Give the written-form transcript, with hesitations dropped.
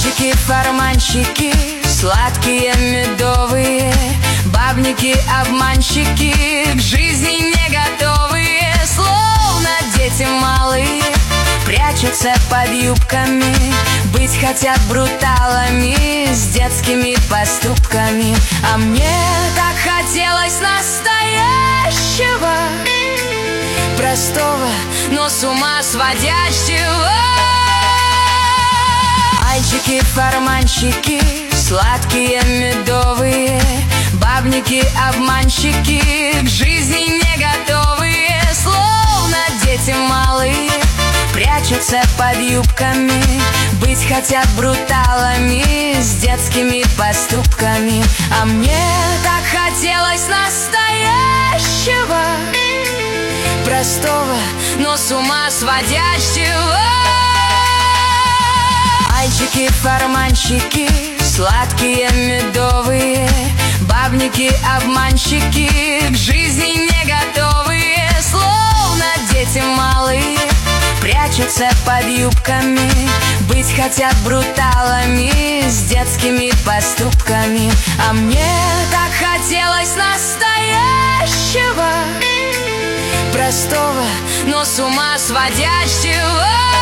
Мальчики-форманщики, сладкие медовые, бабники, обманщики, к жизни не готовые, словно дети малые, прячутся под юбками, быть хотят бруталами с детскими поступками. А мне так хотелось настоящего, простого, но с ума сводящего. Мальчики-форманщики, сладкие медовые, бабники, обманщики, к жизни не готовые, словно дети малые, прячутся под юбками, быть хотят бруталами с детскими поступками. А мне так хотелось настоящего, простого, но с ума сводящего. Мальчики-форманщики, сладкие медовые, бабники, обманщики, к жизни не готовые, словно дети малые, прячутся под юбками, быть хотят бруталами с детскими поступками. А мне так хотелось настоящего, простого, но с ума сводящего.